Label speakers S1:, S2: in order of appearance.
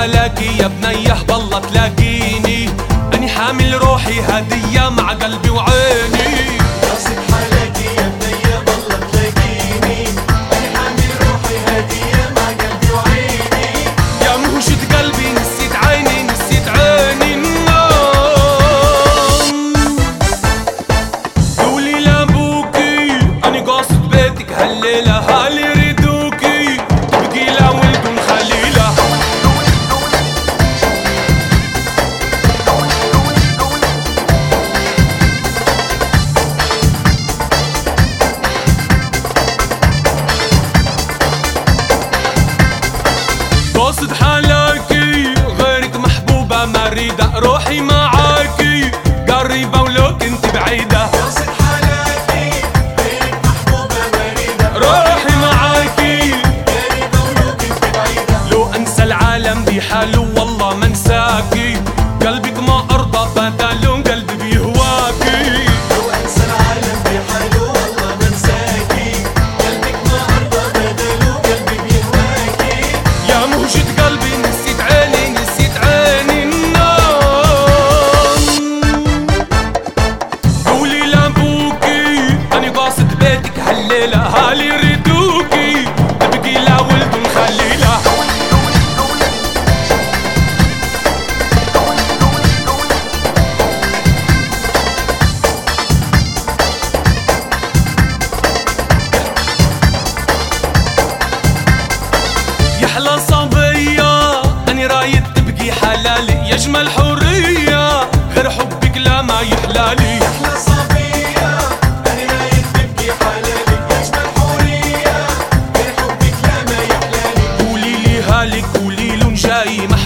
S1: حالك يا بنيه بالله تلاقيني، أني حامل روحي هدية مع قلبي وعيني.
S2: قاصد حالك يا بنيه بالله تلاقيني، أني حامل روحي هدية مع قلبي وعيني.
S1: يا موجة قلبي نسيت عيني نسيت عيني قولي لأبوكي أني قاصد بيتك هالليلة، هالي ريدوكي تبقي لا ولد خليلة. قاصد حالكي غيرك محبوبة مريدة، روحي معاكي قريبة ولو كنت بعيدة.
S2: قاصد حالك غيرك محبوبة مريدة،
S1: روحي معاكي
S2: قريبة ولو كنت بعيدة.
S1: لو انسى العالم بحاله والله ما انساكي، قلبك ما ارضى بداله قلبي بيهواكي.
S2: لو أنسى العالم بحاله والله ما انساكي، قلبك ما أرضى بداله قلبي بيهواكي.
S1: يا موجة قلبي نسيت عيني نسيت عيني قولي لأبوكي أني قاصد بيتك هالليلة، هالي ريدوكي تبقي لا ولد خليلة. يحلى صبية أني رايد تبقي حلالي، يجمل حرية غير حبك لا ما يحلالي.
S2: أحلى صبية أنا رايد تبكي حلالي، يجمل حورية غير حبك لا ما يحلالي.
S1: قولي لي هالك قولي له جاي